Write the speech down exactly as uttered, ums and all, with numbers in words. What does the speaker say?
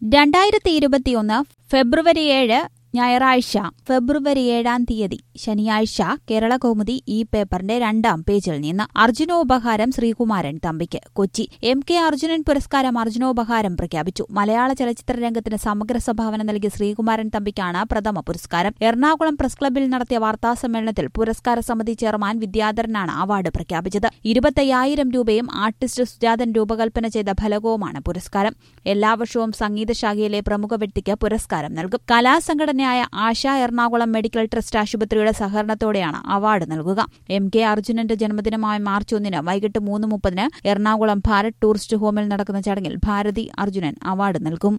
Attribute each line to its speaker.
Speaker 1: രണ്ടായിരത്തി ഇരുപത്തിയൊന്ന് ഫെബ്രുവരി ഏഴ് ഞായറാഴ്ച ഫെബ്രുവരി ഏഴാം തീയതി ശനിയാഴ്ച കേരളകൗമുദി ഈ പേപ്പറിന്റെ രണ്ടാം പേജിൽ നിന്ന് അർജുനോപഹാരം ശ്രീകുമാരൻ തമ്പിക്ക് കൊച്ചി. എം കെ അർജുനൻ പുരസ്കാരം അർജുനോപഹാരം പ്രഖ്യാപിച്ചു. മലയാള ചലച്ചിത്ര രംഗത്തിന് സമഗ്ര സംഭാവന നൽകിയ ശ്രീകുമാരൻ തമ്പിക്കാണ് പ്രഥമ പുരസ്കാരം. എറണാകുളം പ്രസ് ക്ലബ്ബിൽ നടത്തിയ വാർത്താസമ്മേളനത്തിൽ പുരസ്കാര സമിതി ചെയർമാൻ വിദ്യാധരനാണ് അവാർഡ് പ്രഖ്യാപിച്ചത്. ഇരുപത്തയ്യായിരം രൂപയും ആർട്ടിസ്റ്റ് സുജാതൻ രൂപകൽപ്പന ചെയ്ത ഫലകവുമാണ് പുരസ്കാരം. എല്ലാ വർഷവും സംഗീതശാഖയിലെ പ്രമുഖ വ്യക്തിക്ക് പുരസ്കാരം നൽകും. കലാസംഘടന ആശ എറണാകുളം മെഡിക്കൽ ട്രസ്റ്റ് ആശുപത്രിയുടെ സഹകരണത്തോടെയാണ് അവാർഡ് നൽകുക. എം കെ അർജുനന്റെ ജന്മദിനമായ മാർച്ച് ഒന്നിന് വൈകിട്ട് മൂന്ന് മുപ്പതിന് എറണാകുളം ഭാരത് ടൂറിസ്റ്റ് ഹോമിൽ നടക്കുന്ന ചടങ്ങിൽ ഭാരതി അർജുനൻ അവാർഡ് നൽകും.